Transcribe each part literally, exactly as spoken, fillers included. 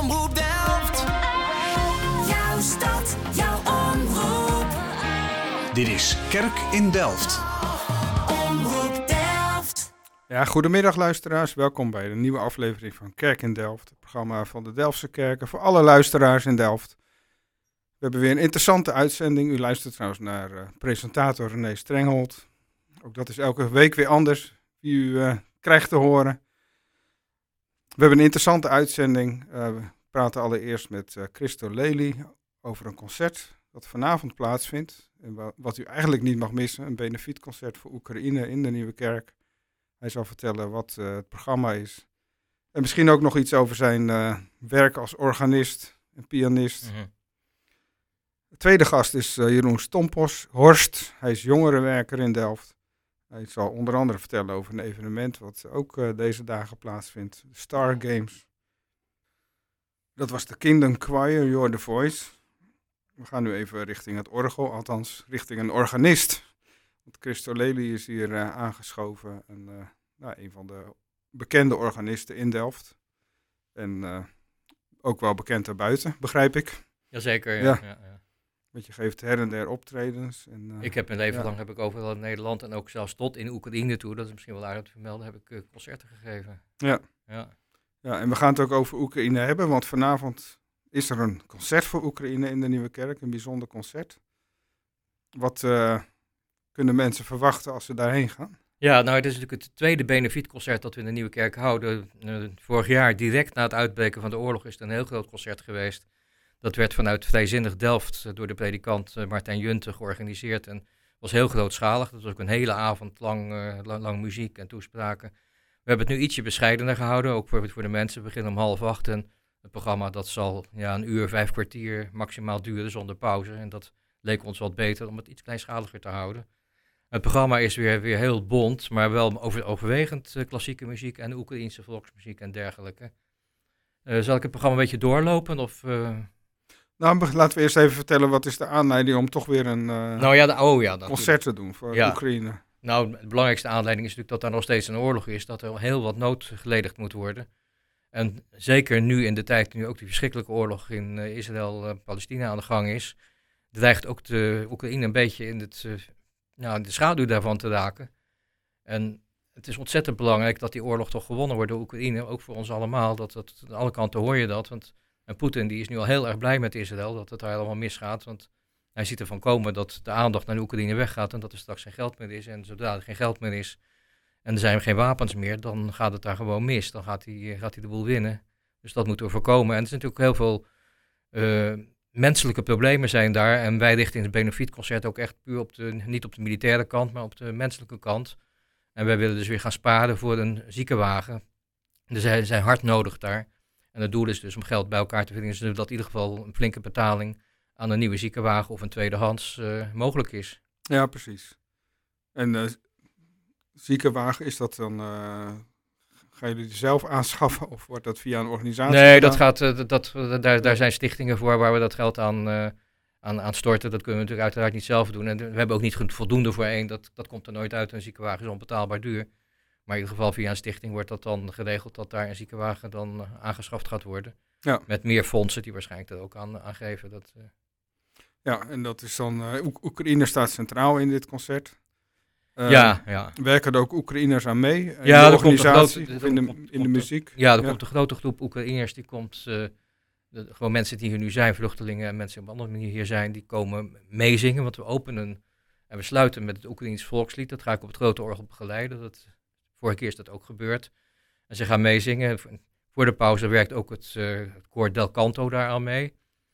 Omroep Delft. Jouw stad, jouw omroep. Dit is Kerk in Delft. Omroep Delft. Ja, goedemiddag luisteraars. Welkom bij de nieuwe aflevering van Kerk in Delft. Het programma van de Delftse kerken voor alle luisteraars in Delft. We hebben weer een interessante uitzending. U luistert trouwens naar uh, presentator René Strenghold. Ook dat is elke week weer anders wie u uh, krijgt te horen. We hebben een interessante uitzending. Uh, we praten allereerst met uh, Christo Lely over een concert dat vanavond plaatsvindt. En wa- wat u eigenlijk niet mag missen. Een benefietconcert voor Oekraïne in de Nieuwe Kerk. Hij zal vertellen wat uh, het programma is. En misschien ook nog iets over zijn uh, werk als organist en pianist. Mm-hmm. De tweede gast is uh, Jeroen Stompos, Horst. Hij is jongerenwerker in Delft. Hij zal onder andere vertellen over een evenement wat ook uh, deze dagen plaatsvindt. De Star Games. Dat was de Kingdom Choir, You're the Voice. We gaan nu even richting het orgel, althans richting een organist. Want Christo Lely is hier uh, aangeschoven. En, uh, nou, een van de bekende organisten in Delft. En uh, ook wel bekend daarbuiten, begrijp ik. Jazeker, ja. Ja. ja, ja. Want je geeft her en der optredens. En, uh, Ik heb mijn leven ja. lang heb ik overal in Nederland en ook zelfs tot in Oekraïne toe, dat is misschien wel aardig te vermelden, heb ik uh, concerten gegeven. Ja. Ja. Ja, en we gaan het ook over Oekraïne hebben, want vanavond is er een concert voor Oekraïne in de Nieuwe Kerk, een bijzonder concert. Wat uh, kunnen mensen verwachten als ze daarheen gaan? Ja, nou het is natuurlijk het tweede benefietconcert dat we in de Nieuwe Kerk houden. Uh, vorig jaar, direct na het uitbreken van de oorlog, is het een heel groot concert geweest. Dat werd vanuit Vrijzinnig Delft uh, door de predikant uh, Martijn Junte georganiseerd en was heel grootschalig. Dat was ook een hele avond lang, uh, lang, lang muziek en toespraken. We hebben het nu ietsje bescheidener gehouden, ook voor, voor de mensen. We beginnen om half acht en het programma dat zal ja, een uur, vijf kwartier maximaal duren zonder pauze. En dat leek ons wat beter om het iets kleinschaliger te houden. Het programma is weer, weer heel bont, maar wel over, overwegend uh, klassieke muziek en Oekraïense volksmuziek en dergelijke. Uh, zal ik het programma een beetje doorlopen? Of, uh... Nou, laten we eerst even vertellen wat is de aanleiding om toch weer een uh, nou, ja, de, oh, ja, concert te doen voor ja. Oekraïne. Nou, de belangrijkste aanleiding is natuurlijk dat daar nog steeds een oorlog is, dat er heel wat nood geledigd moet worden. En zeker nu in de tijd, nu ook die verschrikkelijke oorlog in uh, Israël-Palestina uh, aan de gang is, dreigt ook de Oekraïne een beetje in het, uh, nou, de schaduw daarvan te raken. En het is ontzettend belangrijk dat die oorlog toch gewonnen wordt door Oekraïne, ook voor ons allemaal. Dat, dat, aan alle kanten hoor je dat, want en Poetin die is nu al heel erg blij met Israël, dat het daar allemaal misgaat, want hij ziet ervan komen dat de aandacht naar de Oekraïne weggaat en dat er straks geen geld meer is. En zodra er geen geld meer is en er zijn geen wapens meer, dan gaat het daar gewoon mis. Dan gaat hij, gaat hij de boel winnen. Dus dat moeten we voorkomen. En er zijn natuurlijk heel veel uh, menselijke problemen zijn daar. En wij richten in het benefietconcert ook echt puur op de, niet op de militaire kant, maar op de menselijke kant. En wij willen dus weer gaan sparen voor een ziekenwagen. Dus zij zijn hard nodig daar. En het doel is dus om geld bij elkaar te vinden, zodat in ieder geval een flinke betaling aan een nieuwe ziekenwagen of een tweedehands uh, mogelijk is. Ja, precies. En uh, ziekenwagen, is dat dan, uh, gaan jullie die zelf aanschaffen of wordt dat via een organisatie Nee, gedaan? dat gaat, uh, dat, dat, daar, daar zijn stichtingen voor waar we dat geld aan, uh, aan, aan storten. Dat kunnen we natuurlijk uiteraard niet zelf doen. En we hebben ook niet voldoende voor één, dat, dat komt er nooit uit. Een ziekenwagen is onbetaalbaar duur. Maar in ieder geval via een stichting wordt dat dan geregeld dat daar een ziekenwagen dan uh, aangeschaft gaat worden. Ja. Met meer fondsen die waarschijnlijk er ook aan, aan geven. Dat, uh... Ja, en dat is dan, uh, Oek- Oekraïne staat centraal in dit concert. Uh, ja, ja. Werken er ook Oekraïners aan mee? In Ja, de er komt een organisatie grote- of in de, er komt- in de komt- muziek? Ja, er Ja. komt een grote groep Oekraïners, die komt, uh, de, gewoon mensen die hier nu zijn, vluchtelingen en mensen die op een andere manier hier zijn, die komen meezingen, want we openen en we sluiten met het Oekraïens volkslied. Dat ga ik op het grote orgel begeleiden. Dat, vorige keer is dat ook gebeurd. En ze gaan meezingen. Voor de pauze werkt ook het, uh, het koor Del Canto daar aan mee,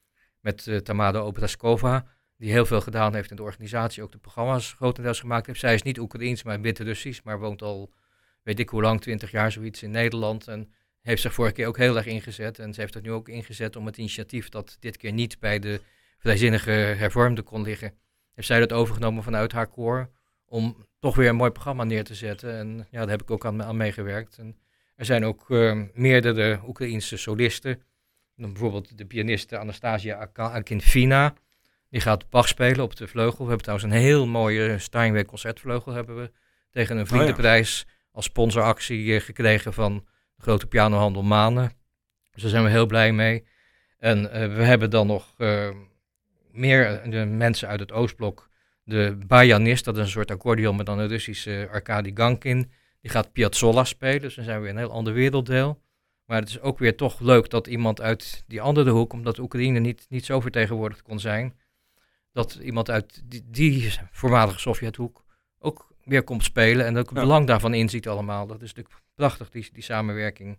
met uh, Tamara Obraskova, die heel veel gedaan heeft in de organisatie, ook de programma's grotendeels gemaakt heeft. Zij is niet Oekraïens, maar Wit-Russisch, maar woont al, weet ik hoe lang, twintig jaar zoiets in Nederland. En heeft zich vorige keer ook heel erg ingezet. En ze heeft het nu ook ingezet om het initiatief dat dit keer niet bij de vrijzinnige hervormden kon liggen, heeft zij dat overgenomen vanuit haar koor, om toch weer een mooi programma neer te zetten. En ja, daar heb ik ook aan, aan meegewerkt. En er zijn ook uh, meerdere Oekraïense solisten. Dan bijvoorbeeld de pianiste Anastasia Akinfina. Die gaat Bach spelen op de vleugel. We hebben trouwens een heel mooie Steinway concertvleugel hebben we tegen een vriendenprijs als sponsoractie uh, gekregen van de grote pianohandel Manen. Dus daar zijn we heel blij mee. En uh, we hebben dan nog uh, meer uh, de mensen uit het Oostblok. De Bajanist, dat is een soort accordeon met dan een Russische Arkadi Gankin. Die gaat Piazzolla spelen, dus dan zijn we weer een heel ander werelddeel. Maar het is ook weer toch leuk dat iemand uit die andere hoek, omdat Oekraïne niet, niet zo vertegenwoordigd kon zijn, dat iemand uit die, die voormalige Sovjethoek ook weer komt spelen en ook het Ja. belang daarvan inziet allemaal. Dat is natuurlijk prachtig, die, die samenwerking.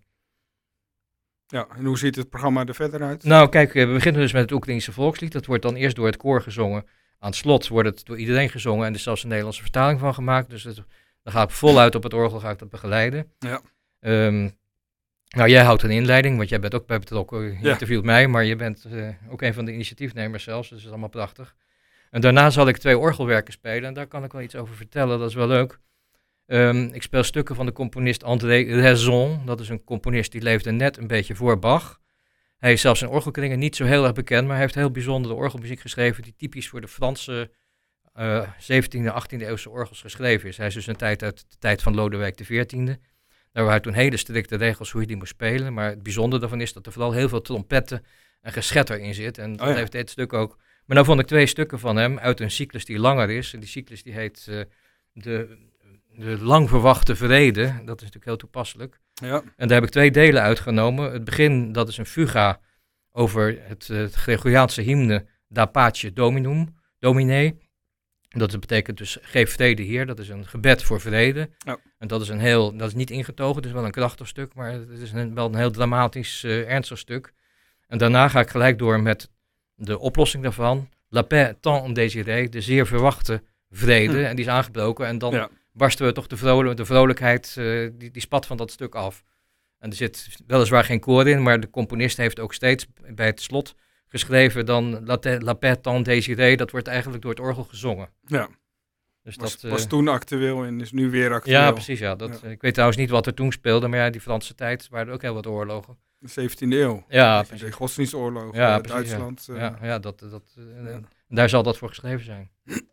Ja, en hoe ziet het programma er verder uit? Nou kijk, we beginnen dus met het Oekraïense volkslied. Dat wordt dan eerst door het koor gezongen. Aan het slot wordt het door iedereen gezongen en er is zelfs een Nederlandse vertaling van gemaakt. Dus het, dan ga ik voluit op het orgel ga ik dat begeleiden. Ja. Um, nou, jij houdt een inleiding, want jij bent ook bij betrokken. Je Ja. interviewt mij, maar je bent uh, ook een van de initiatiefnemers zelfs. Dus dat is allemaal prachtig. En daarna zal ik twee orgelwerken spelen en daar kan ik wel iets over vertellen. Dat is wel leuk. Um, ik speel stukken van de componist André Raison. Dat is een componist die leefde net een beetje voor Bach. Hij is zelfs in orgelkringen niet zo heel erg bekend, maar hij heeft heel bijzondere orgelmuziek geschreven die typisch voor de Franse uh, zeventiende, achttiende eeuwse orgels geschreven is. Hij is dus een tijd uit de tijd van Lodewijk de veertiende. Daar waren toen hele strikte regels hoe je die moest spelen, maar het bijzondere daarvan is dat er vooral heel veel trompetten en geschetter in zit. En dat Oh ja. heeft dit stuk ook. Maar nou vond ik twee stukken van hem uit een cyclus die langer is. En die cyclus die heet uh, de, de lang verwachte vrede. Dat is natuurlijk heel toepasselijk. Ja. En daar heb ik twee delen uitgenomen. Het begin, dat is een fuga over het, uh, het Gregoriaanse hymne Da Pace Dominum, Domine. Dat betekent dus geef vrede hier. Dat is een gebed voor vrede. Ja. En dat is een heel, dat is niet ingetogen, het is wel een krachtig stuk, maar het is een, wel een heel dramatisch, uh, ernstig stuk. En daarna ga ik gelijk door met de oplossing daarvan. La paix tant désirée, de zeer verwachte vrede. Hm. En die is aangebroken. En dan Ja. barsten we toch de, vrolijk, de vrolijkheid, uh, die, die spat van dat stuk af. En er zit weliswaar geen koor in, maar de componist heeft ook steeds bij het slot geschreven dan La, te, la paix tant désirée. Dat wordt eigenlijk door het orgel gezongen. Ja. Dus Was, dat, uh, was toen actueel en is nu weer actueel. ja, precies. Ja. Dat, Ja. Ik weet trouwens niet wat er toen speelde, maar ja, die Franse tijd waren er ook heel wat oorlogen. De zeventiende eeuw. Ja, Weet je, precies. De godsdienstoorlog, Ja, eh, precies, Duitsland. Ja, eh, ja, ja, dat, dat, uh, ja. daar zal dat voor geschreven zijn.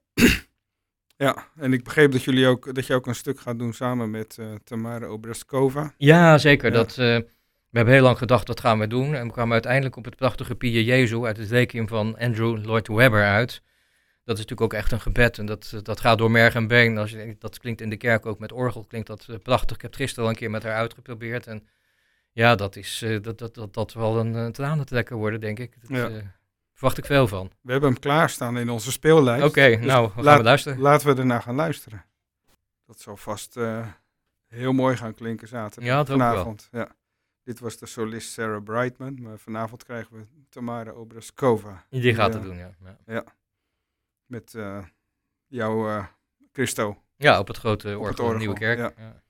Ja, en ik begreep dat, jullie ook, dat je ook een stuk gaat doen samen met uh, Tamara Obrazkova. Ja, zeker. Ja. Dat, uh, we hebben heel lang gedacht, dat gaan we doen. En we kwamen uiteindelijk op het prachtige Pie Jesu uit het requiem van Andrew Lloyd Webber uit. Dat is natuurlijk ook echt een gebed en dat, dat gaat door merg en been. Als je, dat klinkt in de kerk ook met orgel, klinkt dat uh, prachtig. Ik heb het gisteren al een keer met haar uitgeprobeerd. En ja, dat is uh, dat, dat, dat, dat wel een, een tranentrekker worden, denk ik. Dat Ja. uh, verwacht ik veel van. We hebben hem klaarstaan in onze speellijst. Oké, okay, Dus nou, we gaan laat- we luisteren. Laten we ernaar gaan luisteren. Dat zal vast uh, heel mooi gaan klinken zaterdag. Ja, dat hoop ik wel. vanavond. Ja. Dit was de solist Sarah Brightman, maar vanavond krijgen we Tamara Obrazkova. Die gaat uh, het doen, ja. Ja, Met uh, jou, uh, Christo. ja op het grote Op orgel, het de orgel, Nieuwe Kerk. ja. Ja.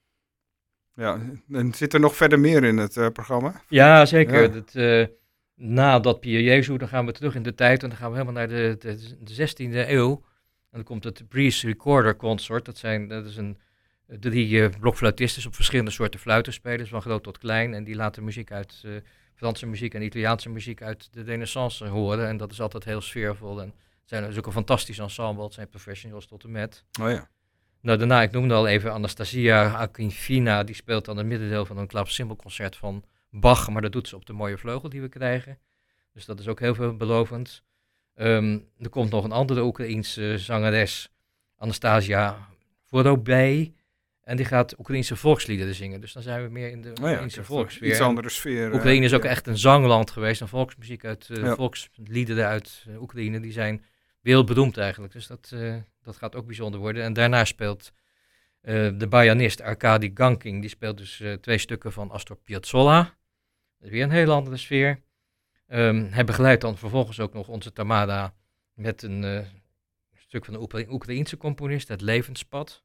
Ja, en zit er nog verder meer in het uh, programma? Ja, zeker. Ja. Dat, uh, na dat Pie Jesu, dan gaan we terug in de tijd en dan gaan we helemaal naar de, de, de zestiende eeuw. En dan komt het Breeze Recorder Consort. Dat, zijn, dat is een drie uh, blokfluitisten op verschillende soorten fluiten spelen, van groot tot klein. En die laten muziek uit, uh, Franse muziek en Italiaanse muziek uit de Renaissance horen. En dat is altijd heel sfeervol. En het zijn dus ook een fantastisch ensemble. Het zijn professionals tot en met. Oh ja. Nou, daarna, ik noemde al even Anastasia Akinfina. Die speelt dan het middendeel van een klavecimbelconcert van Bach. Maar dat doet ze op de mooie vleugel die we krijgen. Dus dat is ook heel veelbelovend. Um, er komt nog een andere Oekraïense zangeres, Anastasia Vorobij. En die gaat Oekraïense volksliederen zingen. Dus dan zijn we meer in de Oh ja, Oekraïense ik heb volksfeer. iets andere sfeer. Oekraïne uh, is ook ja. echt een zangland geweest. En volksmuziek uit, uh, Ja. volksliederen uit uh, Oekraïne, die zijn wereldberoemd eigenlijk. Dus dat, uh, dat gaat ook bijzonder worden. En daarna speelt uh, de bajanist Arkadi Gankin. Die speelt dus uh, twee stukken van Astor Piazzolla. Dat is weer een hele andere sfeer. Um, hij begeleidt dan vervolgens ook nog onze Tamara met een uh, stuk van de Oekra- Oekraïense componist, het Levenspad.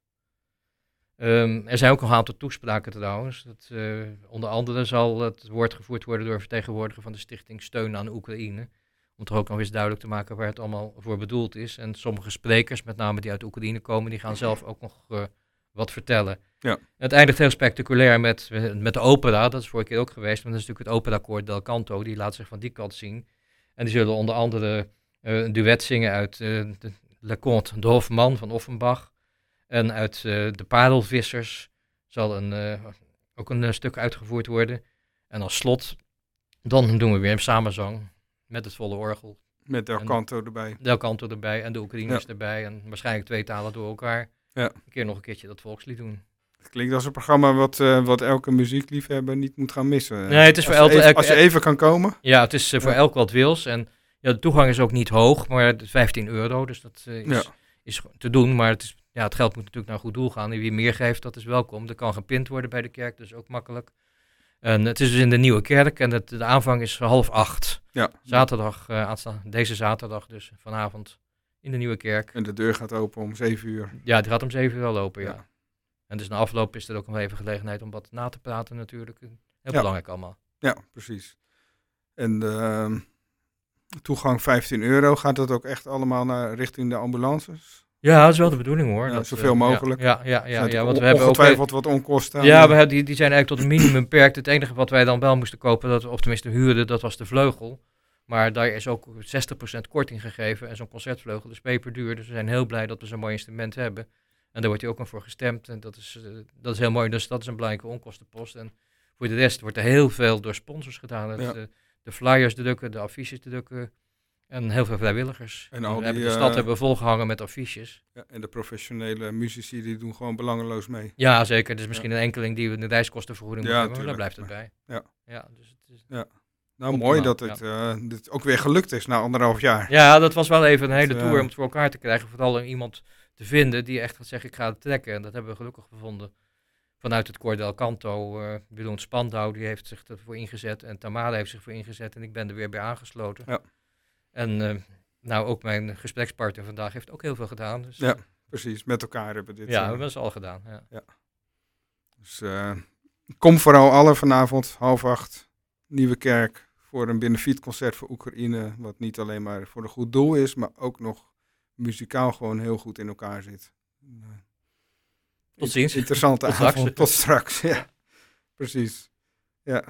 Um, er zijn ook nog een aantal toespraken trouwens. Dat, uh, onder andere zal het woord gevoerd worden door een vertegenwoordiger van de stichting Steun aan Oekraïne. Om toch ook nog eens duidelijk te maken waar het allemaal voor bedoeld is. En sommige sprekers, met name die uit Oekraïne komen, die gaan zelf ook nog uh, wat vertellen. Ja. Het eindigt heel spectaculair met, met de opera. Dat is vorige keer ook geweest. Maar dat is natuurlijk het operakoor Del Canto. Die laat zich van die kant zien. En die zullen onder andere uh, een duet zingen uit uh, de Le Conte de Hofman van Offenbach. En uit uh, de Parelvissers zal een, uh, ook een uh, stuk uitgevoerd worden. En als slot Dan doen we weer een samenzang met het volle orgel. Met Del En- Canto erbij. Del Canto erbij en de Oekraïners Ja. erbij. En waarschijnlijk twee talen door elkaar. Ja. Een keer nog een keertje dat volkslied doen. Het klinkt als een programma wat, eh, wat elke muziekliefhebber niet moet gaan missen. Nee, het is voor als, je elke- even, elke- als je even kan komen. Ja, het is eh, voor Ja. elk wat wils. En ja, de toegang is ook niet hoog, maar het is vijftien euro. Dus dat eh, is, Ja. is te doen. Maar het, is, ja, het geld moet natuurlijk naar een goed doel gaan. En wie meer geeft, dat is welkom. Er kan gepind worden bij de kerk, dus ook makkelijk. En het is dus in de Nieuwe Kerk en het, de aanvang is half acht. Ja. Zaterdag, eh, aansta- deze zaterdag dus vanavond in de Nieuwe Kerk. En de deur gaat open om zeven uur. Ja, het gaat om zeven uur al open, ja. Ja. En dus na afloop is er ook nog even gelegenheid om wat na te praten natuurlijk. Heel Ja. belangrijk allemaal. Ja, precies. En de ehm, toegang vijftien euro. Gaat dat ook echt allemaal naar richting de ambulances? Ja, dat is wel de bedoeling hoor. Ja, dat, zoveel eh, mogelijk. Ja, ja, ja, ja, Zijn ja, het want on- we hebben ook... ongetwijfeld wat onkosten. aan, Ja, eh, we hebben, die, die zijn eigenlijk tot een minimum beperkt. Het enige wat wij dan wel moesten kopen, dat, of tenminste huurden, dat was de vleugel. Maar daar is ook zestig procent korting gegeven en zo'n concertvleugel is peperduur. Dus we zijn heel blij dat we zo'n mooi instrument hebben. En daar wordt hij ook nog voor gestemd en dat is, eh, dat is heel mooi. Dus dat is een belangrijke onkostenpost. En voor de rest wordt er heel veel door sponsors gedaan. Het, Ja. eh, de flyers drukken, de affiches drukken en heel veel vrijwilligers. En al we hebben die, de stad eh, hebben we volgehangen met affiches. ja, en de professionele muzici die doen gewoon belangeloos mee. Ja, zeker. Dus misschien een enkeling die we een reiskostenvergoeding Ja, moeten hebben, maar daar tuurlijk. blijft het bij. Ja. Ja, dus het is... Nou, Optimaal, mooi dat het, eh, dit ook weer gelukt is na anderhalf jaar. Ja, dat was wel even een hele Het, tour eh, om het voor elkaar te krijgen. Vooral om iemand te vinden die echt gaat zeggen, ik ga het trekken. En dat hebben we gelukkig gevonden. Vanuit het Koor Del Canto, uh, Jeroen Spandau, die heeft zich ervoor ingezet. En Tamara heeft zich voor ingezet. En ik ben er weer bij aangesloten. Ja. En uh, nou, ook mijn gesprekspartner vandaag heeft ook heel veel gedaan. Dus, Ja, precies. Met elkaar hebben we dit. ja, eh, we hebben ze al gedaan. Ja. Dus eh, kom vooral alle vanavond, half acht, Nieuwe Kerk, voor een benefietconcert voor Oekraïne. Wat niet alleen maar voor een goed doel is, maar ook nog muzikaal gewoon heel goed in elkaar zit. Uh, Tot ziens. Interessante Tot avond. straks. Tot straks, ja. Precies. Ja.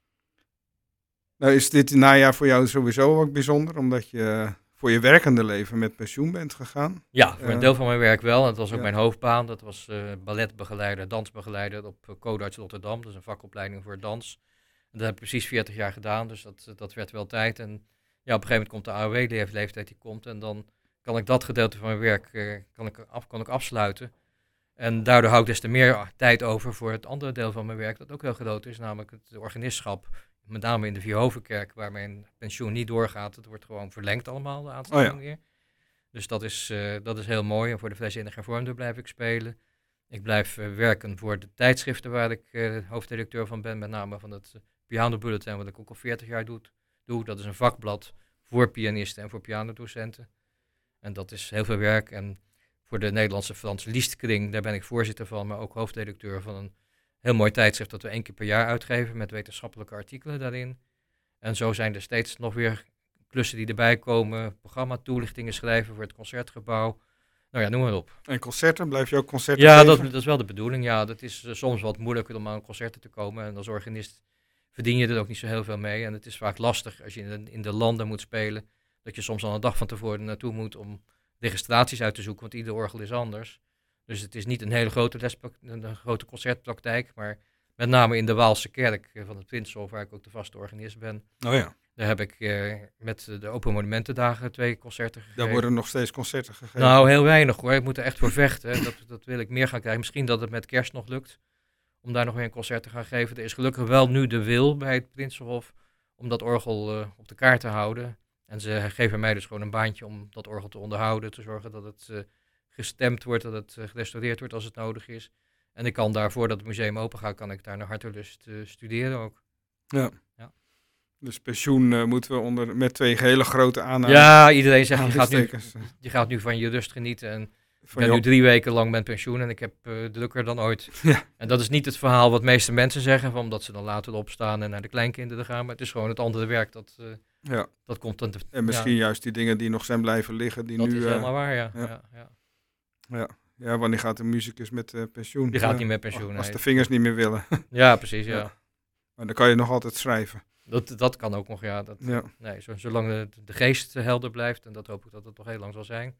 Nou is dit najaar voor jou sowieso ook bijzonder, omdat je voor je werkende leven met pensioen bent gegaan. Ja, voor een Eh, deel van mijn werk wel. En dat was ook ja. mijn hoofdbaan. Dat was uh, balletbegeleider, dansbegeleider op uh, Codarts Rotterdam. Dat is een vakopleiding voor dans. En dat heb ik precies veertig jaar gedaan, dus dat, dat werd wel tijd. En ja, op een gegeven moment komt de A O W-leeftijd die komt. En dan kan ik dat gedeelte van mijn werk uh, kan ik af, kan ik afsluiten. En daardoor hou ik des te meer tijd over voor het andere deel van mijn werk, dat ook heel groot is, namelijk het organistschap. Met name in de Vierhovenkerk, waar mijn pensioen niet doorgaat. Het wordt gewoon verlengd allemaal, de aanstelling Oh ja. weer. Dus dat is, uh, dat is heel mooi. En voor de Vrijzinnige Hervormden blijf ik spelen. Ik blijf uh, werken voor de tijdschriften waar ik uh, hoofdredacteur van ben. Met name van het uh, Piano Bulletin, wat ik ook al veertig jaar doe, doe. Dat is een vakblad voor pianisten en voor pianodocenten. En dat is heel veel werk. En voor de Nederlandse Frans Liszt-kring, daar ben ik voorzitter van, maar ook hoofdredacteur van een heel mooi tijdschrift dat we één keer per jaar uitgeven met wetenschappelijke artikelen daarin. En zo zijn er steeds nog weer klussen die erbij komen, programma-toelichtingen schrijven voor het Concertgebouw. Nou ja, noem maar op. En concerten, blijf je ook concerten Ja, geven? dat, dat is wel de bedoeling. Ja, dat is uh, soms wat moeilijker om aan concerten te komen. En als organist verdien je er ook niet zo heel veel mee. En het is vaak lastig als je in de, in de landen moet spelen, dat je soms al een dag van tevoren naartoe moet om registraties uit te zoeken, want ieder orgel is anders. Dus het is niet een hele grote, lespak- een grote concertpraktijk, maar met name in de Waalse kerk van het Prinsenhof, waar ik ook de vaste organist ben, Oh ja, daar heb ik uh, met de Open Monumentendagen twee concerten gegeven. daar worden nog steeds concerten gegeven. Nou, heel weinig hoor. Ik moet er echt voor vechten. Dat, dat wil ik meer gaan krijgen. Misschien dat het met kerst nog lukt om daar nog weer een concert te gaan geven. Er is gelukkig wel nu de wil bij het Prinsenhof om dat orgel uh, op de kaart te houden. En ze geven mij dus gewoon een baantje om dat orgel te onderhouden, te zorgen dat het uh, gestemd wordt, dat het uh, gerestaureerd wordt als het nodig is. En ik kan daarvoor dat het museum open gaat, kan ik daar naar hartelust uh, studeren ook. Ja. Ja. Dus pensioen uh, moeten we onder met twee hele grote aannames. Ja, iedereen zegt, je gaat, nu, aanhalingstekens, uh, je gaat nu van je rust genieten. En ik van ben je nu drie weken lang met pensioen en ik heb uh, drukker dan ooit. Ja. En dat is niet het verhaal wat meeste mensen zeggen, van omdat ze dan later opstaan en naar de kleinkinderen gaan. Maar het is gewoon het andere werk, dat, uh, Ja. dat komt dan te... En misschien ja, juist die dingen die nog zijn blijven liggen, die dat nu... is uh, helemaal waar, ja. ja. ja. ja. ja. ja, wanneer gaat de muzikus met uh, pensioen? Die gaat Uh, niet met pensioen, Als nee. de vingers niet meer willen. Ja, precies, ja. Ja. Maar dan kan je nog altijd schrijven. Dat, dat kan ook nog, ja. Dat, Ja. nee, zo- zolang de, de geest helder blijft, en dat hoop ik dat het nog heel lang zal zijn,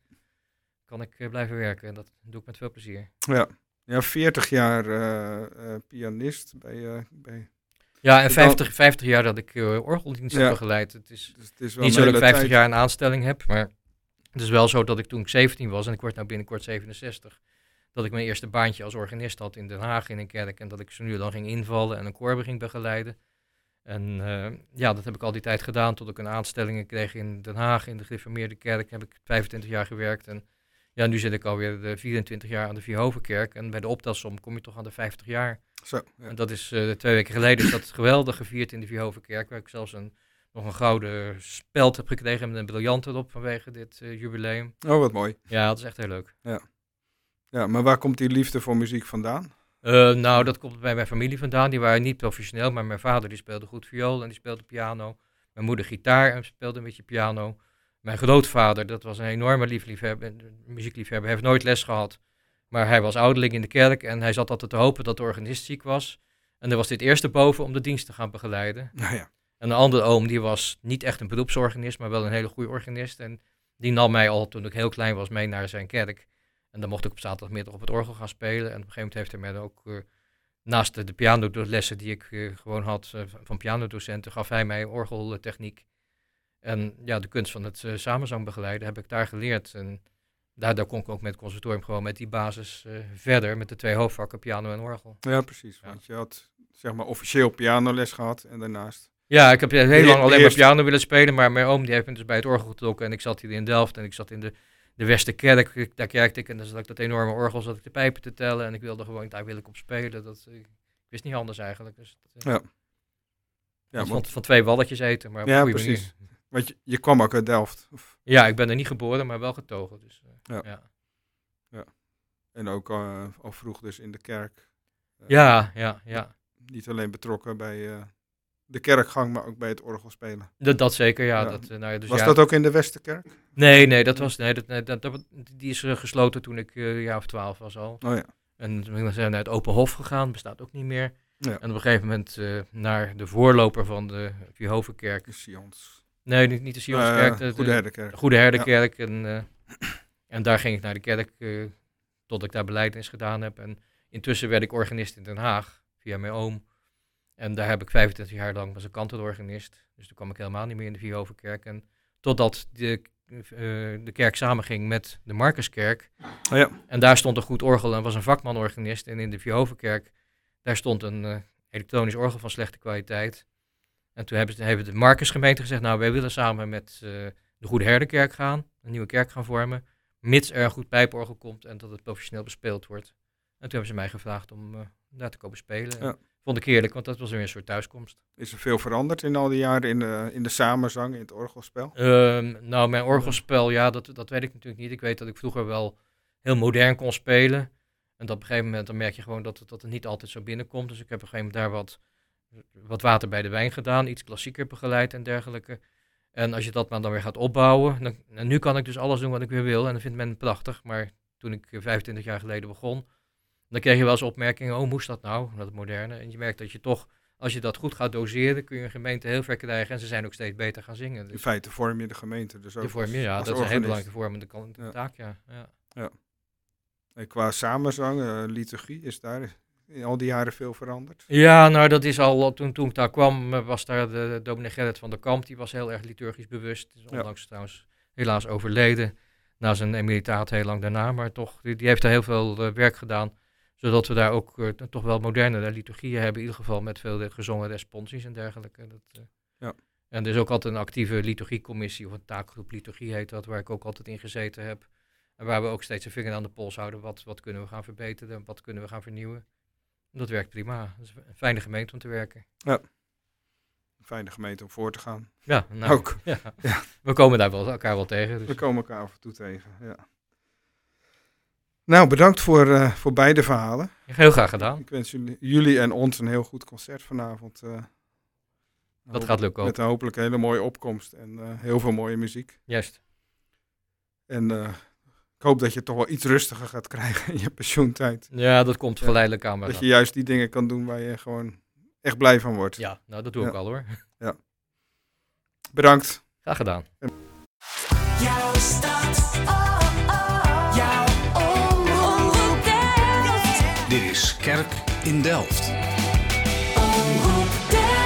kan ik uh, blijven werken. En dat doe ik met veel plezier. Ja, ja veertig jaar uh, uh, pianist bij, uh, bij Ja, en Dan- vijftig, vijftig jaar dat ik uh, orgeldienst Ja. heb begeleid. Het is Dus het is wel niet een zo dat ik hele vijftig tijd. jaar een aanstelling heb, maar het is wel zo dat ik toen ik zeventien was, en ik word nou binnenkort zevenenzestig, dat ik mijn eerste baantje als organist had in Den Haag in een kerk. En dat ik zo nu en dan ging invallen en een koor ging begeleiden. En uh, ja, dat heb ik al die tijd gedaan tot ik een aanstelling kreeg in Den Haag. In de gereformeerde kerk heb ik vijfentwintig jaar gewerkt. En ja, nu zit ik alweer de vierentwintig jaar aan de Vierhovenkerk. En bij de optelsom kom je toch aan de vijftig jaar. Zo, ja. En dat is uh, twee weken geleden is dat geweldig gevierd in de Vierhovenkerk. Waar ik zelfs een, nog een gouden speld heb gekregen met een briljant erop vanwege dit uh, jubileum. Oh, wat mooi. Ja, dat is echt heel leuk. Ja, maar waar komt die liefde voor muziek vandaan? Uh, nou, dat komt bij mijn familie vandaan. Die waren niet professioneel, maar mijn vader die speelde goed viool en die speelde piano. Mijn moeder gitaar en speelde een beetje piano. Mijn grootvader, dat was een enorme liefliefhebber, muziekliefhebber. Hij heeft nooit les gehad, maar hij was ouderling in de kerk en hij zat altijd te hopen dat de organist ziek was. En er was dit eerste boven om de dienst te gaan begeleiden. Nou ja. En een andere oom, die was niet echt een beroepsorganist, maar wel een hele goede organist. En die nam mij al toen ik heel klein was mee naar zijn kerk. En dan mocht ik op zaterdagmiddag op het orgel gaan spelen. En op een gegeven moment heeft hij mij dan ook, uh, naast de, de pianolessen die ik uh, gewoon had uh, van pianodocenten, gaf hij mij orgeltechniek. En ja, de kunst van het uh, samenzang begeleiden heb ik daar geleerd. En daardoor kon ik ook met het conservatorium gewoon met die basis uh, verder, met de twee hoofdvakken piano en orgel. Ja, precies. Ja. Want je had zeg maar officieel pianoles gehad en daarnaast... Ja, ik heb heel lang de alleen maar eerste- piano willen spelen, maar mijn oom die heeft me dus bij het orgel getrokken. En ik zat hier in Delft en ik zat in de, de Westerkerk, daar kerkte ik. En dan zat ik dat enorme orgel, zat ik de pijpen te tellen. En ik wilde gewoon, daar wil ik op spelen. Dat, uh, ik wist niet anders eigenlijk. Dus, dat, uh, Ja. dat Ja, van, want, van twee walletjes eten, maar op ja een goede precies. manier. Want je, je kwam ook uit Delft. Of- Ja, ik ben er niet geboren, maar wel getogen. Dus, uh, Ja. ja. En ook uh, al vroeg dus in de kerk. Uh, Ja, ja, ja. Niet alleen betrokken bij uh, de kerkgang, maar ook bij het orgelspelen. Dat, dat zeker, ja. Ja. Dat, uh, nou ja, dus Was ja, dat ook in de Westerkerk? Nee, nee, dat was, nee, dat, nee, dat, dat, die is uh, gesloten toen ik uh, een jaar of twaalf was al. Oh ja. En we zijn naar het Open Hof gegaan, bestaat ook niet meer. Ja. En op een gegeven moment uh, naar de voorloper van de Vierhovenkerk. De Sions. Nee, niet, niet de Sionskerk, Uh, de, de Goede Herderkerk. Goede Herderkerk. En, uh, en daar ging ik naar de kerk uh, tot ik daar belijdenis gedaan heb. En intussen werd ik organist in Den Haag, via mijn oom. En daar heb ik vijfentwintig jaar lang was een kantororganist. Dus toen kwam ik helemaal niet meer in de Vierhovenkerk. En totdat de, uh, de kerk samenging met de Marcuskerk. Oh ja. En daar stond een goed orgel en was een vakmanorganist. En in de Vierhovenkerk, daar stond een uh, elektronisch orgel van slechte kwaliteit. En toen hebben, ze, hebben de Marcusgemeente gezegd, nou wij willen samen met uh, de Goede Herderkerk gaan, een nieuwe kerk gaan vormen, mits er een goed pijporgel komt en dat het professioneel bespeeld wordt. En toen hebben ze mij gevraagd om uh, daar te komen spelen. Ja. Vond ik heerlijk, want dat was weer een soort thuiskomst. Is er veel veranderd in al die jaren in de, in de samenzang, in het orgelspel? Um, nou, mijn orgelspel, ja, dat, dat weet ik natuurlijk niet. Ik weet dat ik vroeger wel heel modern kon spelen. En dat op een gegeven moment, dan merk je gewoon dat het, dat het niet altijd zo binnenkomt. Dus ik heb op een gegeven moment daar wat, wat water bij de wijn gedaan, iets klassieker begeleid en dergelijke. En als je dat maar dan weer gaat opbouwen, dan, en nu kan ik dus alles doen wat ik weer wil. En dat vindt men prachtig. Maar toen ik vijfentwintig jaar geleden begon, dan kreeg je wel eens opmerkingen, oh, moest dat nou, dat moderne. En je merkt dat je toch, als je dat goed gaat doseren, kun je een gemeente heel ver krijgen. En ze zijn ook steeds beter gaan zingen. In Dus feite vorm je de gemeente dus ook de vorm, als- ja, als dat is een hele organist. belangrijke vormende kan- Ja. taak, ja. ja. En qua samenzang, uh, liturgie, is daar in al die jaren veel veranderd? Ja, nou dat is al, toen, toen ik daar kwam, eh, was daar de dominee Gerrit van der Kamp, die was heel erg liturgisch bewust. Is onlangs trouwens helaas overleden, na zijn emeritaat heel lang daarna, maar toch, die, die heeft daar heel veel uh, werk gedaan, zodat we daar ook uh, toch wel moderne liturgieën hebben, in ieder geval met veel uh, gezongen responsies en dergelijke. Dat, uh, Ja. En er is ook altijd een actieve liturgiecommissie, of een taakgroep liturgie heet dat, waar ik ook altijd in gezeten heb. En waar we ook steeds een vinger aan de pols houden, wat, wat kunnen we gaan verbeteren, wat kunnen we gaan vernieuwen. Dat werkt prima. Dat is een fijne gemeente om te werken. Een fijne gemeente om voor te gaan. Ja, nou, Ook. Ja. Ja. We komen daar wel, elkaar wel tegen. We Dus. komen elkaar af en toe tegen, ja. Nou, bedankt voor, uh, voor beide verhalen. Heel graag gedaan. Ik wens jullie, jullie en ons een heel goed concert vanavond. Uh, Dat gaat lukken ook. Met een hopelijk hele mooie opkomst en uh, heel veel mooie muziek. Juist. En uh, ik hoop dat je het toch wel iets rustiger gaat krijgen in je pensioentijd. Ja, dat komt Ja. geleidelijk aan. Maar Dat je juist die dingen kan doen waar je gewoon echt blij van wordt. Ja, nou dat doe Ja. ik al hoor. Bedankt. Graag gedaan. Jouw stad, oh, oh. Jouw omroep Delft. Dit is Kerk in Delft. Omroep Delft.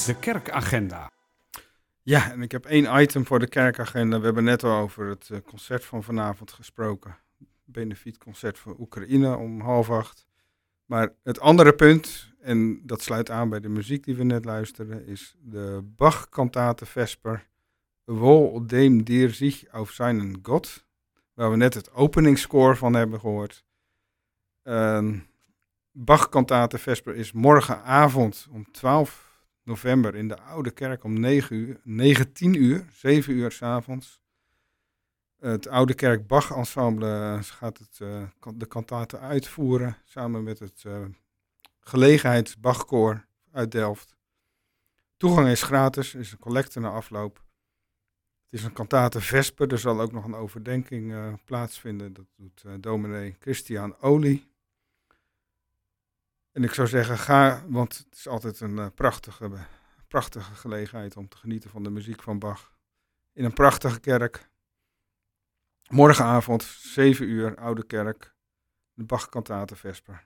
De kerkagenda. Ja, en ik heb één item voor de kerkagenda. We hebben net al over het uh, concert van vanavond gesproken. Benefietconcert voor Oekraïne om half acht. Maar het andere punt, en dat sluit aan bij de muziek die we net luisterden, is de Bach-kantate Vesper Wo dem dir sich auf seinen Gott, waar we net het openingsscore van hebben gehoord. Uh, Bach-kantate Vesper is morgenavond om twaalf november in de Oude Kerk om negen uur, negentien uur, zeven uur 's avonds. Het Oude Kerk Bach Ensemble gaat het, uh, de kantaten uitvoeren samen met het uh, Gelegenheids Bachkoor uit Delft. Toegang is gratis, is een collecte na afloop. Het is een kantate Vesper, er zal ook nog een overdenking uh, plaatsvinden. Dat doet uh, dominee Christian Olie. En ik zou zeggen, ga, want het is altijd een uh, prachtige, prachtige gelegenheid om te genieten van de muziek van Bach. In een prachtige kerk. Morgenavond, zeven uur, Oude Kerk, de Bach-kantate Vesper.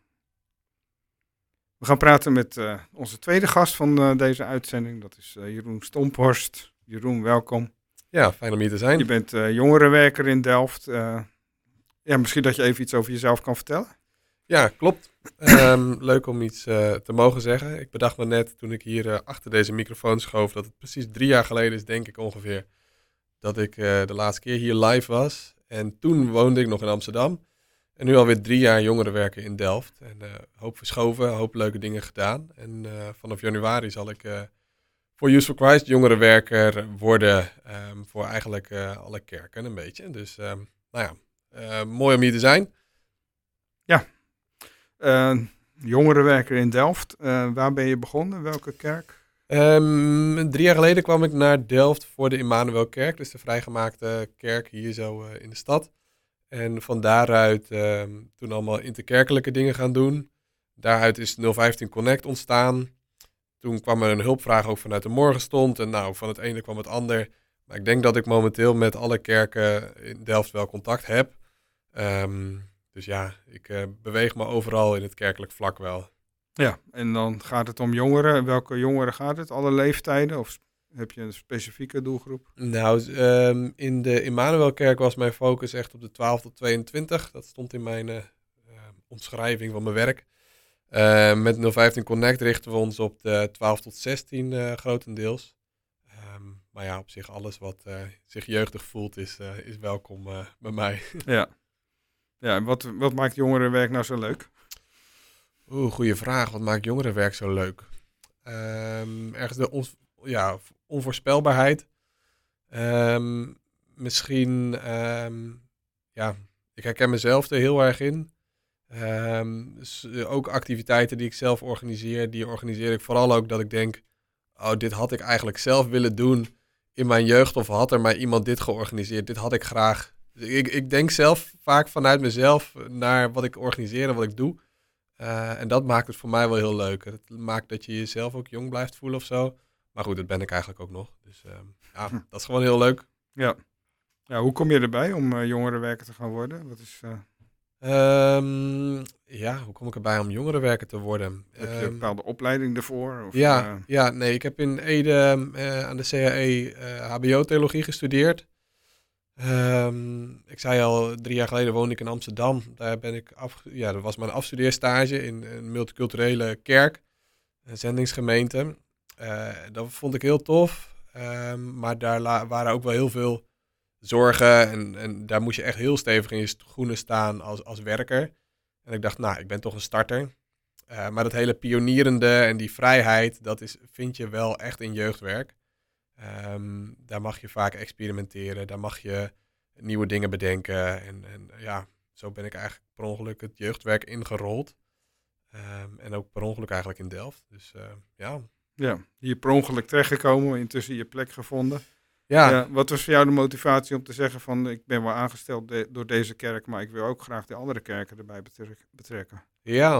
We gaan praten met uh, onze tweede gast van uh, deze uitzending. Dat is uh, Jeroen Stomphorst. Jeroen, welkom. Ja, fijn om hier te zijn. Je bent uh, jongerenwerker in Delft. Uh, ja, misschien dat je even iets over jezelf kan vertellen? Ja, klopt. um, leuk om iets uh, te mogen zeggen. Ik bedacht me net toen ik hier uh, achter deze microfoon schoof dat het precies drie jaar geleden is, denk ik ongeveer, dat ik uh, de laatste keer hier live was. En toen woonde ik nog in Amsterdam. En nu alweer drie jaar jongerenwerken in Delft. En uh, hoop verschoven, hoop leuke dingen gedaan. En uh, vanaf januari zal ik uh, voor Youth for Christ jongerenwerker worden um, voor eigenlijk uh, alle kerken een beetje. Dus um, nou ja, uh, mooi om hier te zijn. Ja. Uh, jongerenwerker in Delft. Uh, waar ben je begonnen? Welke kerk? Um, drie jaar geleden kwam ik naar Delft voor de Immanuelkerk, dus de vrijgemaakte kerk hier zo uh, in de stad. En van daaruit uh, toen allemaal interkerkelijke dingen gaan doen. Daaruit is nul vijftien Connect ontstaan. Toen kwam er een hulpvraag ook vanuit de morgenstond. En nou, van het ene kwam het ander. Maar ik denk dat ik momenteel met alle kerken in Delft wel contact heb. Um, dus ja, ik uh, beweeg me overal in het kerkelijk vlak wel. Ja, en dan gaat het om jongeren. Welke jongeren gaat het? Alle leeftijden? Of heb je een specifieke doelgroep? Nou, um, in de Immanuelkerk was mijn focus echt op de twaalf tot tweeëntwintig. Dat stond in mijn uh, uh, omschrijving van mijn werk. Uh, met nul vijftien Connect richten we ons op de twaalf tot zestien uh, grotendeels. Um, maar ja, op zich alles wat uh, zich jeugdig voelt is, uh, is welkom uh, bij mij. Ja, ja en wat, wat maakt jongerenwerk nou zo leuk? Oeh, goede vraag. Wat maakt jongerenwerk zo leuk? Um, ergens de on, ja, onvoorspelbaarheid. Um, misschien, um, ja, ik herken mezelf er heel erg in. Um, dus ook activiteiten die ik zelf organiseer, die organiseer ik vooral ook dat ik denk, oh, dit had ik eigenlijk zelf willen doen in mijn jeugd, of had er maar iemand dit georganiseerd, dit had ik graag. Dus ik, ik denk zelf vaak vanuit mezelf naar wat ik organiseer en wat ik doe. Uh, en dat maakt het voor mij wel heel leuk. Het maakt dat je jezelf ook jong blijft voelen of zo. Maar goed, dat ben ik eigenlijk ook nog. Dus uh, ja, dat is gewoon heel leuk. Ja. Ja, hoe kom je erbij om uh, jongerenwerker te gaan worden? Wat is... Uh... Um, ja, hoe kom ik erbij om jongerenwerker te worden? Heb je Um, een bepaalde opleiding ervoor? Of, ja, uh... ja, nee, ik heb in Ede uh, aan de C H E uh, H B O-theologie gestudeerd. Um, ik zei al, drie jaar geleden woonde ik in Amsterdam. Daar ben ik af, ja, dat was mijn afstudeerstage in een multiculturele kerk, een zendingsgemeente. Uh, dat vond ik heel tof, um, maar daar la- waren ook wel heel veel zorgen en, en daar moest je echt heel stevig in je schoenen staan als, als werker. En ik dacht, nou, ik ben toch een starter. Uh, maar dat hele pionierende en die vrijheid, dat is, vind je wel echt in jeugdwerk. Um, daar mag je vaak experimenteren, daar mag je nieuwe dingen bedenken. En, en ja, zo ben ik eigenlijk per ongeluk het jeugdwerk ingerold. Um, en ook per ongeluk eigenlijk in Delft. Dus uh, ja. Ja, hier per ongeluk terechtgekomen, intussen je plek gevonden. Ja. Ja, wat was voor jou de motivatie om te zeggen van, ik ben wel aangesteld de, door deze kerk, maar ik wil ook graag de andere kerken erbij betrek- betrekken? Ja.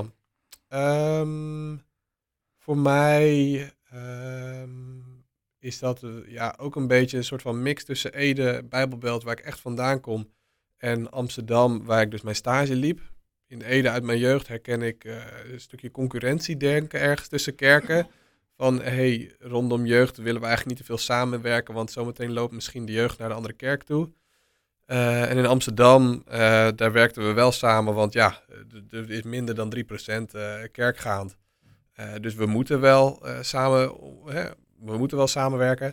Um, voor mij um, is dat uh, ja, ook een beetje een soort van mix tussen Ede, Bijbelbelt, waar ik echt vandaan kom, en Amsterdam, waar ik dus mijn stage liep. In Ede uit mijn jeugd herken ik uh, een stukje concurrentiedenken ergens tussen kerken. Van, hey, rondom jeugd willen we eigenlijk niet te veel samenwerken, want zometeen loopt misschien de jeugd naar de andere kerk toe. Uh, en in Amsterdam, uh, daar werkten we wel samen, want ja, er is minder dan drie procent uh, kerkgaand. Uh, dus we moeten wel uh, samen, uh, we moeten wel samenwerken.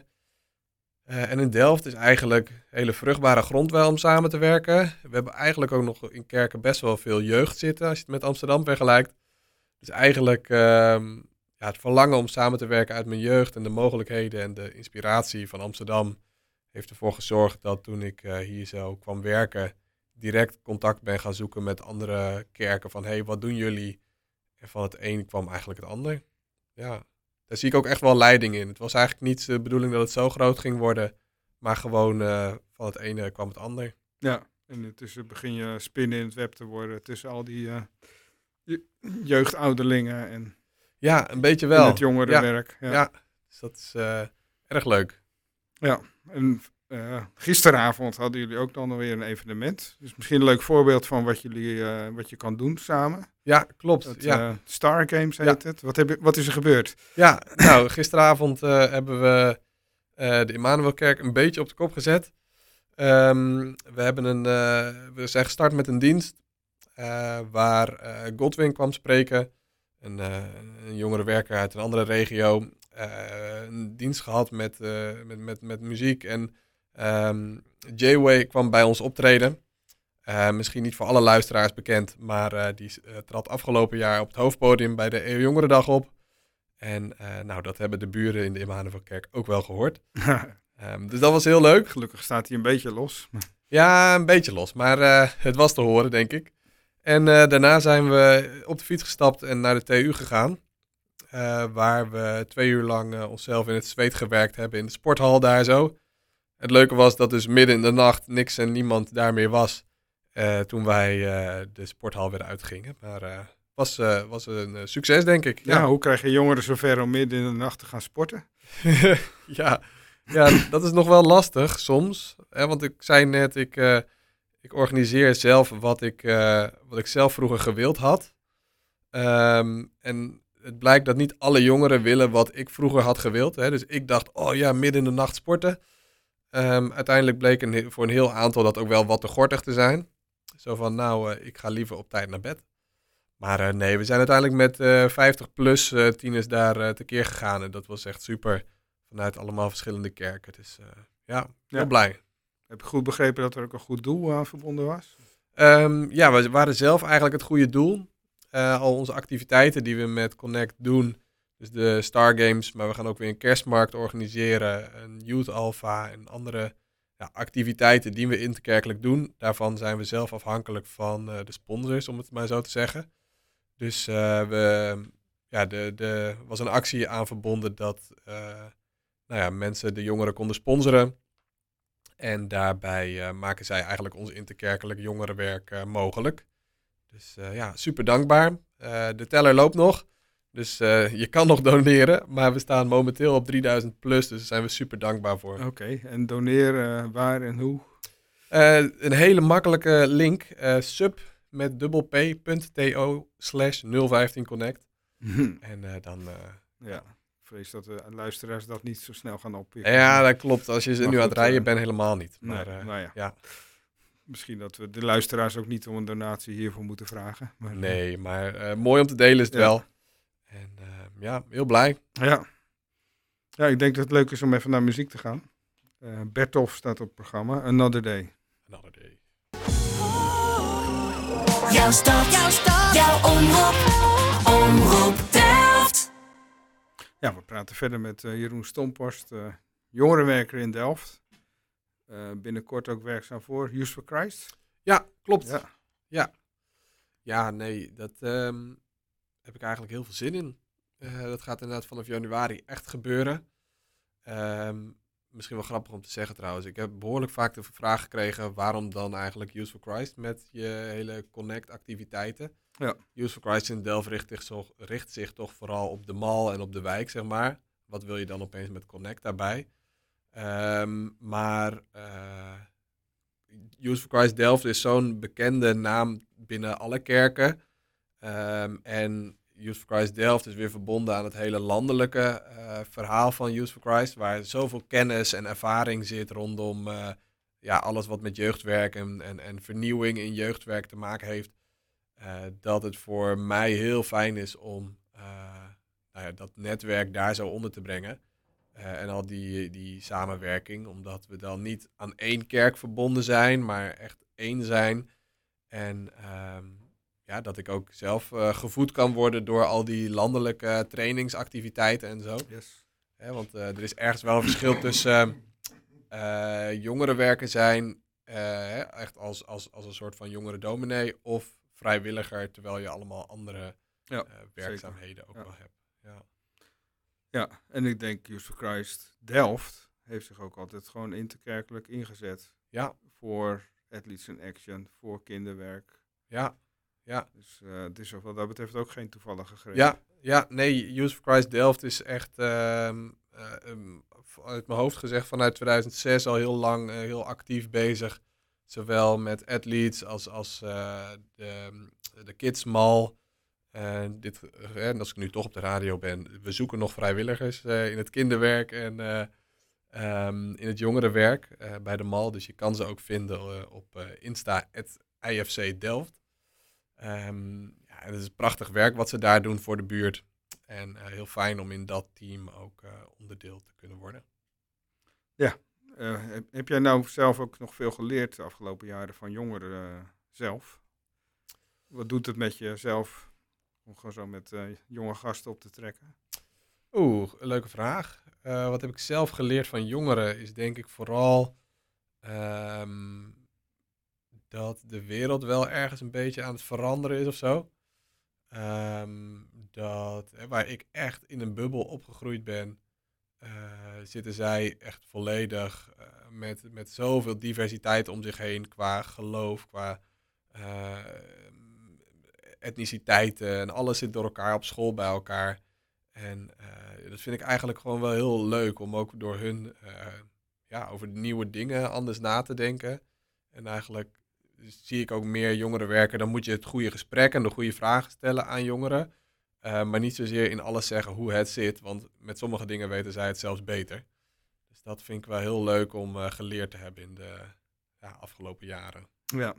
Uh, en in Delft is eigenlijk hele vruchtbare grond wel om samen te werken. We hebben eigenlijk ook nog in kerken best wel veel jeugd zitten, als je het met Amsterdam vergelijkt. Dus eigenlijk uh, ja, het verlangen om samen te werken uit mijn jeugd en de mogelijkheden en de inspiratie van Amsterdam heeft ervoor gezorgd dat toen ik uh, hier zo kwam werken, direct contact ben gaan zoeken met andere kerken van, hey, wat doen jullie? En van het een kwam eigenlijk het ander. Ja, daar zie ik ook echt wel leiding in. Het was eigenlijk niet de bedoeling dat het zo groot ging worden, maar gewoon uh, van het ene kwam het ander. Ja, en intussen begin je spinnen in het web te worden tussen al die uh, je- jeugdouderlingen en, Ja, een beetje en wel. het jongerenwerk. Ja. Ja, ja, dus dat is uh, erg leuk. Ja, en uh, gisteravond hadden jullie ook dan weer een evenement. Dus misschien een leuk voorbeeld van wat, jullie, uh, wat je kan doen samen. Ja, klopt. Dat, ja. uh, Star Games heet het. Wat, heb je, wat is er gebeurd? Ja, nou, gisteravond uh, hebben we uh, de Immanuelkerk een beetje op de kop gezet. Um, we, hebben een, uh, we zijn gestart met een dienst uh, waar uh, Godwin kwam spreken. Een, uh, een jongere werker uit een andere regio. Uh, een dienst gehad met, uh, met, met, met muziek. En um, J-Way kwam bij ons optreden. Uh, misschien niet voor alle luisteraars bekend, maar uh, die uh, trad afgelopen jaar op het hoofdpodium bij de Eeuwjongerendag op. En uh, nou, dat hebben de buren in de Immanuelkerk ook wel gehoord. Um, dus dat was heel leuk. Gelukkig staat hij een beetje los. Ja, een beetje los, maar uh, het was te horen, denk ik. En uh, daarna zijn we op de fiets gestapt en naar de T U gegaan. Uh, waar we twee uur lang uh, onszelf in het zweet gewerkt hebben in de sporthal daar zo. Het leuke was dat dus midden in de nacht niks en niemand daar meer was. Uh, toen wij uh, de sporthal weer uitgingen. Maar het uh, was, uh, was een uh, succes, denk ik. Ja, Ja. hoe krijg je jongeren zover om midden in de nacht te gaan sporten? ja. ja, dat is nog wel lastig soms. Hè, want ik zei net, ik, uh, ik organiseer zelf wat ik, uh, wat ik zelf vroeger gewild had. Um, en het blijkt dat niet alle jongeren willen wat ik vroeger had gewild. Hè. Dus ik dacht, oh ja, midden in de nacht sporten. Um, uiteindelijk bleek een, voor een heel aantal dat ook wel wat te gortig te zijn. Zo van, nou, uh, ik ga liever op tijd naar bed. Maar uh, nee, we zijn uiteindelijk met uh, vijftig plus uh, tieners daar uh, tekeer gegaan. En dat was echt super. Vanuit allemaal verschillende kerken. Dus uh, ja, heel Ja. blij. Heb ik goed begrepen dat er ook een goed doel aan verbonden was? Um, ja, we waren zelf eigenlijk het goede doel. Uh, al onze activiteiten die we met Connect doen. Dus de Star Games, maar we gaan ook weer een kerstmarkt organiseren. Een Youth Alpha en andere ja, activiteiten die we interkerkelijk doen. Daarvan zijn we zelf afhankelijk van uh, de sponsors, om het maar zo te zeggen. Dus uh, we, ja, de, de was een actie aan verbonden dat uh, nou ja, mensen de jongeren konden sponsoren. En daarbij uh, maken zij eigenlijk ons interkerkelijk jongerenwerk uh, mogelijk. Dus uh, ja, super dankbaar. Uh, de teller loopt nog. Dus uh, je kan nog doneren. Maar we staan momenteel op drieduizend plus. Dus daar zijn we super dankbaar voor. Oké, okay. En doneren uh, waar en hoe? Uh, een hele makkelijke link. Uh, sub met dubbel p punt to slash nul vijftien connect. En uh, dan... Uh, ja, ik vrees dat de luisteraars dat niet zo snel gaan oppikken. Ja, dat klopt. Als je ze Maar nu goed, aan het rijden uh, bent, helemaal niet. Maar nee, uh, nou ja. ja. Misschien dat we de luisteraars ook niet om een donatie hiervoor moeten vragen. Maar, Nee, maar uh, mooi om te delen is het ja. wel. En uh, ja, heel blij. Ja. Ja, ik denk dat het leuk is om even naar muziek te gaan. Uh, Bertolf staat op het programma, Another Day. Another day. Jouw stad, jouw stad, jouw omroep, Omroep Delft. Ja, we praten verder met uh, Jeroen Stomphorst, uh, jongerenwerker in Delft. Uh, binnenkort ook werkzaam voor Youth for Christ. Ja, klopt. Ja. Ja, ja nee, dat um, heb ik eigenlijk heel veel zin in. Uh, dat gaat inderdaad vanaf januari echt gebeuren. Um, misschien wel grappig om te zeggen trouwens. Ik heb behoorlijk vaak de vraag gekregen waarom dan eigenlijk Youth for Christ met je hele Connect-activiteiten. Ja. Youth for Christ in Delft richt zich, zo, richt zich toch vooral op de mal en op de wijk, zeg maar. Wat wil je dan opeens met Connect daarbij? Um, maar uh, Youth for Christ Delft is zo'n bekende naam binnen alle kerken. Um, en Youth for Christ Delft is weer verbonden aan het hele landelijke uh, verhaal van Youth for Christ, waar zoveel kennis en ervaring zit rondom uh, ja, alles wat met jeugdwerk en, en, en vernieuwing in jeugdwerk te maken heeft, uh, dat het voor mij heel fijn is om uh, nou ja, dat netwerk daar zo onder te brengen. Uh, en al die, die samenwerking, omdat we dan niet aan één kerk verbonden zijn, maar echt één zijn. En um, ja, dat ik ook zelf uh, gevoed kan worden door al die landelijke trainingsactiviteiten en zo. Yes. Hè, want uh, er is ergens wel een verschil tussen uh, uh, jongerenwerken zijn, uh, echt als, als, als een soort van jongere dominee, of vrijwilliger, terwijl je allemaal andere Ja, uh, werkzaamheden ook ja. wel hebt. Ja. Ja, en ik denk Youth for Christ Delft heeft zich ook altijd gewoon interkerkelijk ingezet Ja, voor Athletes in Action, voor kinderwerk. ja, ja. Dus uh, het is ook wat dat betreft ook geen toevallige greep. Ja, ja, nee, Youth for Christ Delft is echt, um, uh, um, uit mijn hoofd gezegd, vanuit tweeduizend zes al heel lang uh, heel actief bezig. Zowel met athletes als, als uh, de, de Kids Mall. Uh, dit, uh, en als ik nu toch op de radio ben, we zoeken nog vrijwilligers uh, in het kinderwerk en uh, um, in het jongerenwerk uh, bij de Mall. Dus je kan ze ook vinden uh, op uh, Insta, at I F C Delft. Um, ja, het is prachtig werk wat ze daar doen voor de buurt. En uh, heel fijn om in dat team ook uh, onderdeel te kunnen worden. Ja, uh, heb, heb jij nou zelf ook nog veel geleerd de afgelopen jaren van jongeren uh, zelf? Wat doet het met jezelf om gewoon zo met uh, jonge gasten op te trekken? Oeh, een leuke vraag. Uh, wat heb ik zelf geleerd van jongeren is denk ik vooral um, dat de wereld wel ergens een beetje aan het veranderen is of zo. Um, dat, hè, waar ik echt in een bubbel opgegroeid ben, uh, zitten zij echt volledig uh, met, met zoveel diversiteit om zich heen qua geloof, qua uh, etniciteiten en alles zit door elkaar op school bij elkaar. En uh, dat vind ik eigenlijk gewoon wel heel leuk om ook door hun uh, ja, over de nieuwe dingen anders na te denken. En eigenlijk zie ik ook meer jongeren werken. Dan moet je het goede gesprek en de goede vragen stellen aan jongeren. Uh, maar niet zozeer in alles zeggen hoe het zit. Want met sommige dingen weten zij het zelfs beter. Dus dat vind ik wel heel leuk om uh, geleerd te hebben in de ja, afgelopen jaren. Ja.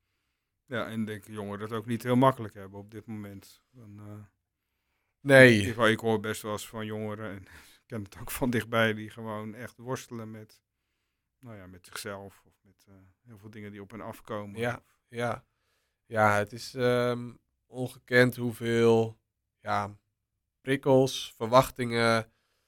Ja, en ik denk jongeren dat ook niet heel makkelijk hebben op dit moment. Dan, uh, Nee. In ieder geval, ik hoor best wel eens van jongeren, en ik ken het ook van dichtbij, die gewoon echt worstelen met, nou ja, met zichzelf of met uh, heel veel dingen die op hen afkomen. Ja, ja. Ja, het is um, ongekend hoeveel ja, prikkels, verwachtingen,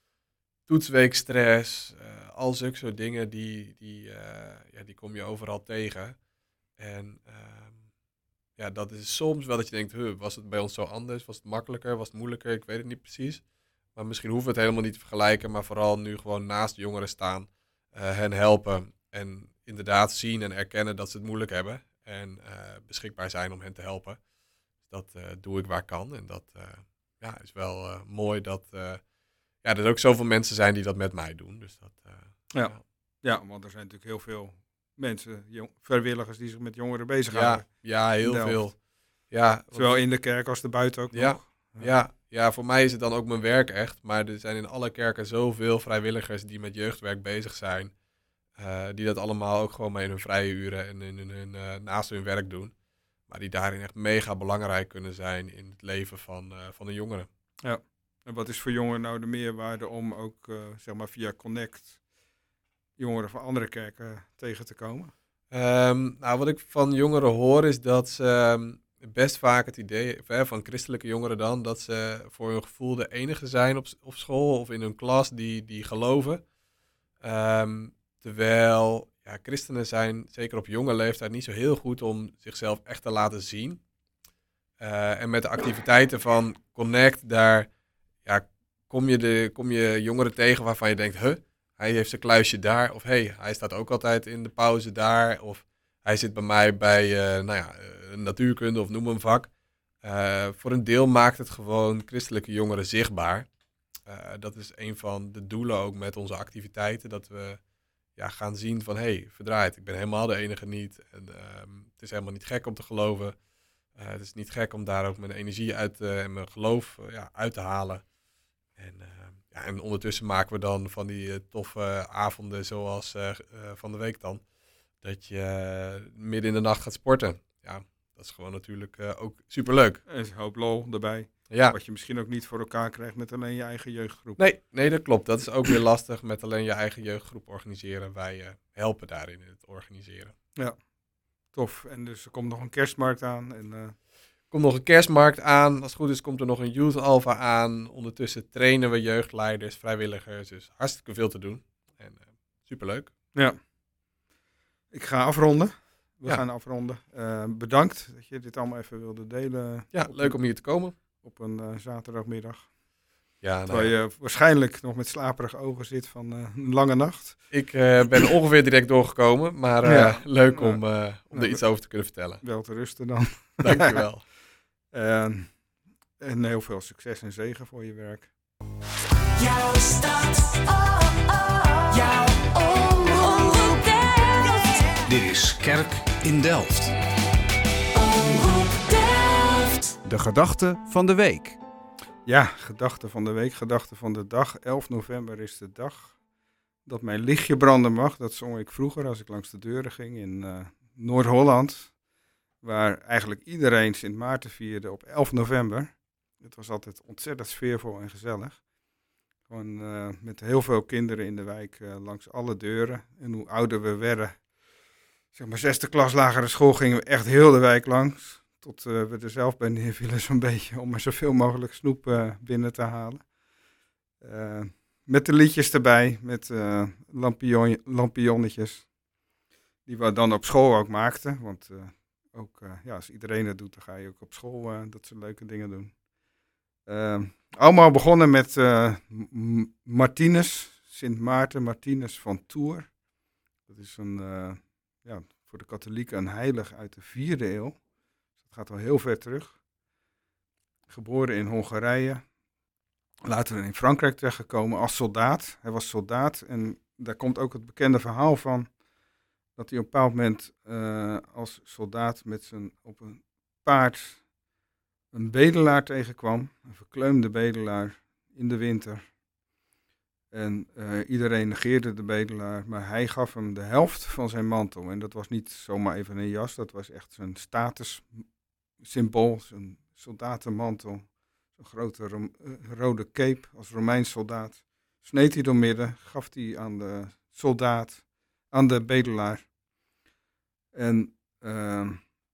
toetsweekstress, uh, al zulke soort dingen, die, die, uh, ja, die kom je overal tegen. En um, ja, dat is soms wel dat je denkt, huh, was het bij ons zo anders? Was het makkelijker? Was het moeilijker? Ik weet het niet precies. Maar misschien hoeven we het helemaal niet te vergelijken, maar vooral nu gewoon naast jongeren staan, uh, hen helpen en inderdaad zien en erkennen dat ze het moeilijk hebben en uh, beschikbaar zijn om hen te helpen. Dus dat uh, doe ik waar kan en dat uh, ja, is wel uh, mooi dat uh, ja, er ook zoveel mensen zijn die dat met mij doen. Dus dat, uh, Ja. ja. Ja, want er zijn natuurlijk heel veel mensen, jong, vrijwilligers die zich met jongeren Ja, bezighouden. ja, heel Delft. veel. Ja, want- Zowel in de kerk als erbuiten ook Ja. nog. Ja, ja, voor mij is het dan ook mijn werk echt. Maar er zijn in alle kerken zoveel vrijwilligers die met jeugdwerk bezig zijn. Uh, die dat allemaal ook gewoon maar in hun vrije uren en in, in hun, uh, naast hun werk doen. Maar die daarin echt mega belangrijk kunnen zijn in het leven van, uh, van de jongeren. En wat is voor jongeren nou de meerwaarde om ook, uh, zeg maar via Connect, jongeren van andere kerken tegen te komen? Um, nou, wat ik van jongeren hoor is dat ze um, best vaak het idee, of, hè, van christelijke jongeren dan, dat ze voor hun gevoel de enige zijn op, op school of in hun klas die, die geloven. Um, terwijl ja, christenen zijn, zeker op jonge leeftijd, niet zo heel goed om zichzelf echt te laten zien. Uh, en met de activiteiten van Connect, daar ja, kom, je de, kom je jongeren tegen waarvan je denkt, huh, hij heeft zijn kluisje daar. Of hey, hij staat ook altijd in de pauze daar. Of hij zit bij mij bij uh, nou ja, uh, natuurkunde of noem een vak. Uh, voor een deel maakt het gewoon christelijke jongeren zichtbaar. Uh, dat is een van de doelen ook met onze activiteiten. Dat we ja, gaan zien van, hé, hey, verdraaid, ik ben helemaal de enige niet. En, uh, het is helemaal niet gek om te geloven. Uh, het is niet gek om daar ook mijn energie uit uh, en mijn geloof uh, ja, uit te halen. En, uh, ja, en ondertussen maken we dan van die uh, toffe uh, avonden zoals uh, uh, van de week dan. Dat je uh, midden in de nacht gaat sporten. Ja, dat is gewoon natuurlijk uh, ook superleuk. Er is een hoop lol erbij. Ja. Wat je misschien ook niet voor elkaar krijgt met alleen je eigen jeugdgroep. Nee, nee, dat klopt. Dat is ook weer lastig met alleen je eigen jeugdgroep organiseren. Wij uh, helpen daarin in het organiseren. Ja, tof. En dus er komt nog een kerstmarkt aan. En, uh... er komt nog een kerstmarkt aan. Als het goed is komt er nog een Youth Alpha aan. Ondertussen trainen we jeugdleiders, vrijwilligers. Dus hartstikke veel te doen. En uh, superleuk. Ja. Ik ga afronden. We ja. gaan afronden. Uh, bedankt dat je dit allemaal even wilde delen. Ja, leuk om hier te komen. Op een uh, zaterdagmiddag. Ja, nou Terwijl je waarschijnlijk nog met slaperige ogen zit van uh, een lange nacht. Ik uh, ben ongeveer direct doorgekomen, maar uh, ja. leuk om, uh, om nou, er iets over te kunnen vertellen. Wel te rusten dan. Dankjewel. uh, en heel veel succes en zegen voor je werk. Jouw stad, oh, oh. Jouw Omroep Delft. Dit is Kerk in Delft. Omroep Delft. De gedachte van de week. Ja, gedachte van de week, gedachte van de dag. elf november is de dag dat mijn lichtje branden mag. Dat zong ik vroeger als ik langs de deuren ging in uh, Noord-Holland. Waar eigenlijk iedereen Sint Maarten vierde op elf november. Het was altijd ontzettend sfeervol en gezellig. Gewoon uh, met heel veel kinderen in de wijk uh, langs alle deuren. En hoe ouder we werden, zeg maar zesde klas lagere school, gingen we echt heel de wijk langs. Tot uh, we er zelf bij neervielen zo'n beetje om er zoveel mogelijk snoep uh, binnen te halen. Uh, met de liedjes erbij, met uh, lampion, lampionnetjes. Die we dan op school ook maakten. Want uh, ook, uh, ja, als iedereen dat doet, dan ga je ook op school uh, dat soort leuke dingen doen. Uh, allemaal begonnen met uh, M- Martinus, Sint Maarten Martinus van Tours. Dat is een, uh, ja, voor de katholieken een heilige uit de vierde eeuw. Gaat al heel ver terug. Geboren in Hongarije. Later in Frankrijk terechtgekomen als soldaat. Hij was soldaat en daar komt ook het bekende verhaal van. Dat hij op een bepaald moment uh, als soldaat met zijn, op een paard een bedelaar tegenkwam. Een verkleumde bedelaar in de winter. En uh, iedereen negeerde de bedelaar, maar hij gaf hem de helft van zijn mantel. En dat was niet zomaar even een jas, dat was echt zijn status. Symbool, een soldatenmantel, zo'n grote ro- uh, rode cape als Romeins soldaat. Sneed hij doormidden, gaf hij aan de soldaat, aan de bedelaar. En uh,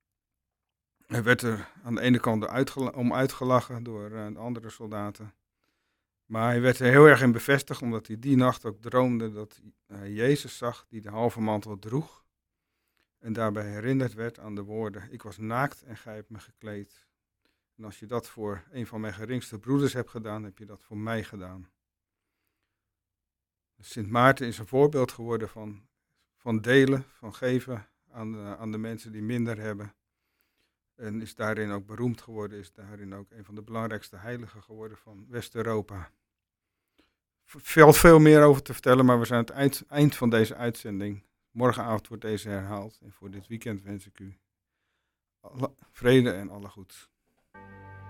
hij werd er aan de ene kant uitgela- om uitgelachen door uh, de andere soldaten. Maar hij werd er heel erg in bevestigd, omdat hij die nacht ook droomde dat hij uh, Jezus zag die de halve mantel droeg. En daarbij herinnerd werd aan de woorden, ik was naakt en gij hebt me gekleed. En als je dat voor een van mijn geringste broeders hebt gedaan, heb je dat voor mij gedaan. Sint Maarten is een voorbeeld geworden van, van delen, van geven aan de, aan de mensen die minder hebben. En is daarin ook beroemd geworden, is daarin ook een van de belangrijkste heiligen geworden van West-Europa. Er valt veel meer over te vertellen, maar we zijn aan het eind van deze uitzending. Morgenavond wordt deze herhaald en voor dit weekend wens ik u alle vrede en alle goeds.